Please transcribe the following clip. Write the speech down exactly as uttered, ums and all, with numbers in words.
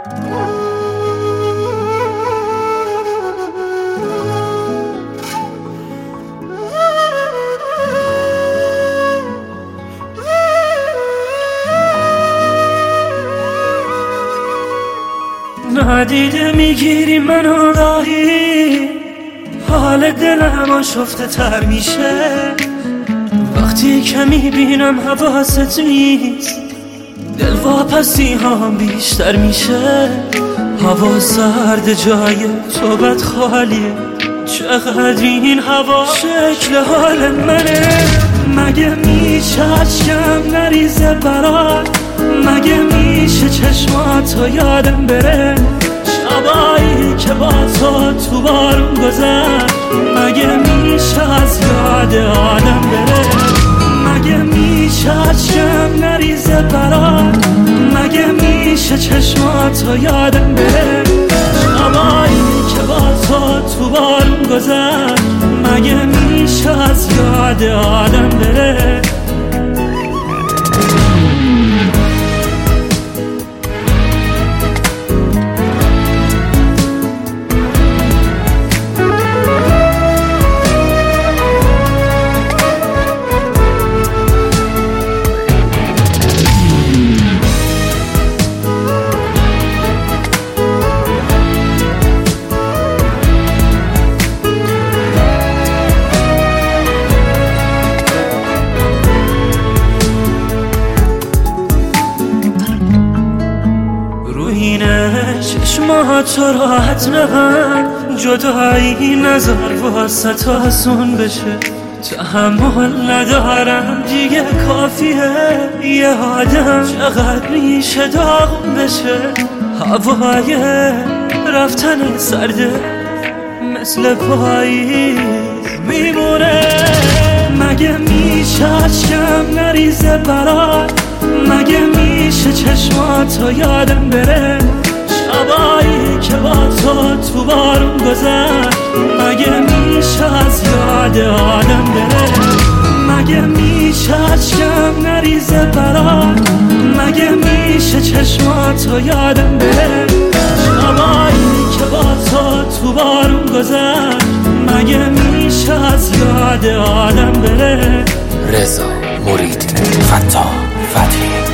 ندیده میگیری منو راهی، حال دلم آشفته تر میشه وقتی که میبینم حواست نیست، دل واپسی هم بیشتر میشه. هوا سرد جای تو بد خالیه، چقدر این هوا شکل حال منه. مگه میشه اشکم نریزه برات، مگه میشه چشماتو یادم بره، شبایی که با تو تو بارون گذشت، مگه میشه از یاد آدم بره. مگه میشه اشکم نریزه برات، مگه میشه چشماتو یادم بره، شبایی که با تو تو بارون گذشت، مگه میشه از یاد آدم بره. چشمات راحت نبن، جدایی نذار واسه تو آسون بشه، تحمل ندارم دیگه کافیه یه آدم چقدر میشه داغون بشه. هوای رفتن سرده مثل پاییز میمونه، مگه میشه اشکم نریزه برات، مگه میشه چشماتو یادم بره، شبایی که با تو تو بارون گذشت، مگه میشه از یاد آدم بره. مگه میشه اشکم نریزه برات، مگه میشه چشماتو یادم بره، شبایی که با تو تو بارون گذشت، مگه میشه از یاد آدم بره. رضا مرید فتاح فتحی